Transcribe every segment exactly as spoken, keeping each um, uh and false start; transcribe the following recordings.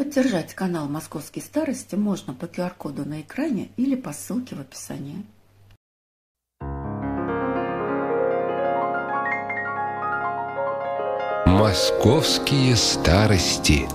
Поддержать канал «Московские старости» можно по ку ар коду на экране или по ссылке в описании. Московские старости.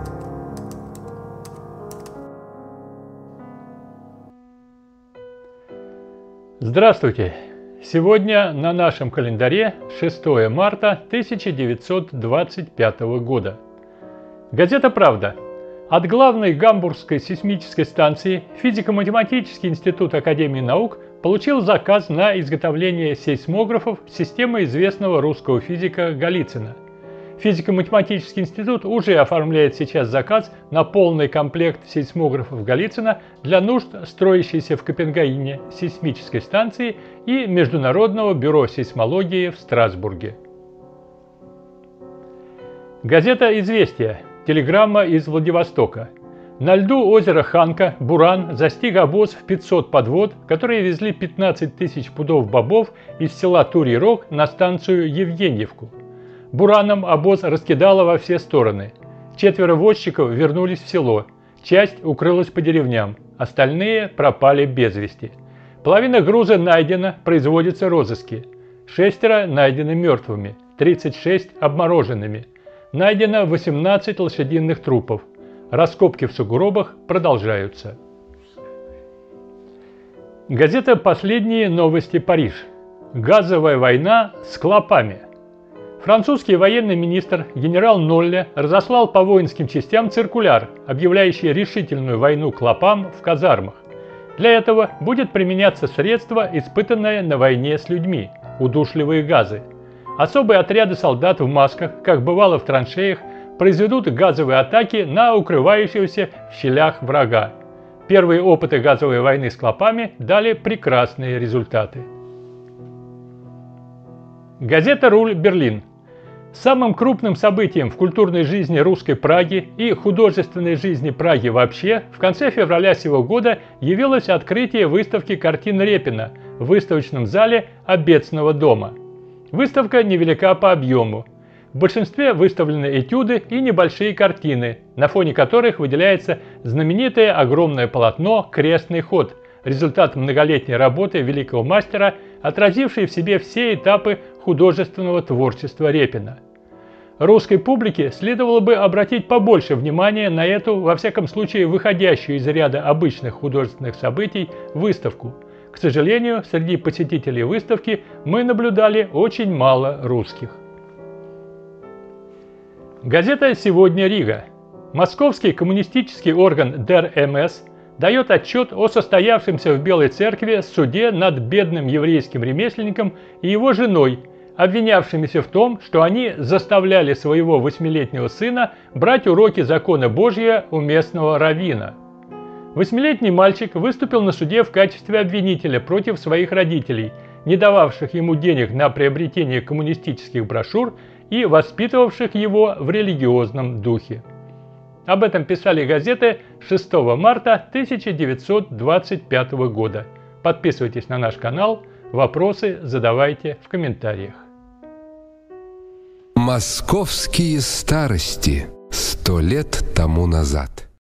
Здравствуйте! Сегодня на нашем календаре шестое марта тысяча девятьсот двадцать пятого года. Газета «Правда». От главной гамбургской сейсмической станции Физико-математический институт Академии наук получил заказ на изготовление сейсмографов системы известного русского физика Голицына. Физико-математический институт уже оформляет сейчас заказ на полный комплект сейсмографов Голицына для нужд строящейся в Копенгагене сейсмической станции и Международного бюро сейсмологии в Страсбурге. Газета «Известия». Телеграмма из Владивостока. На льду озера Ханка Буран застиг обоз в пятьсот подвод, которые везли пятнадцать тысяч пудов бобов из села Турий Рог на станцию Евгеньевку. Бураном обоз раскидало во все стороны. Четверо возчиков вернулись в село. Часть укрылась по деревням, остальные пропали без вести. Половина груза найдена, производятся розыски. Шестеро найдены мертвыми, тридцать шесть обмороженными. Найдено восемнадцать лошадиных трупов. Раскопки в сугробах продолжаются. Газета «Последние новости. Париж». Газовая война с клопами. Французский военный министр генерал Нолле разослал по воинским частям циркуляр, объявляющий решительную войну клопам в казармах. Для этого будет применяться средство, испытанное на войне с людьми – удушливые газы. Особые отряды солдат в масках, как бывало в траншеях, произведут газовые атаки на укрывающегося в щелях врага. Первые опыты газовой войны с клопами дали прекрасные результаты. Газета «Руль. Берлин». Самым крупным событием в культурной жизни русской Праги и художественной жизни Праги вообще в конце февраля сего года явилось открытие выставки картин Репина в выставочном зале Обеденного дома. Выставка невелика по объему. В большинстве выставлены этюды и небольшие картины, на фоне которых выделяется знаменитое огромное полотно «Крестный ход», результат многолетней работы великого мастера, отразивший в себе все этапы художественного творчества Репина. Русской публике следовало бы обратить побольше внимания на эту, во всяком случае, выходящую из ряда обычных художественных событий, выставку. К сожалению, среди посетителей выставки мы наблюдали очень мало русских. Газета «Сегодня Рига». Московский коммунистический орган дэ эр эм эс дает отчет о состоявшемся в Белой Церкви суде над бедным еврейским ремесленником и его женой, обвинявшимися в том, что они заставляли своего восьмилетнего сына брать уроки закона Божия у местного раввина. Восьмилетний мальчик выступил на суде в качестве обвинителя против своих родителей, не дававших ему денег на приобретение коммунистических брошюр и воспитывавших его в религиозном духе. Об этом писали газеты шестого марта тысяча девятьсот двадцать пятого года. Подписывайтесь на наш канал, вопросы задавайте в комментариях. Московские старости. Сто лет тому назад.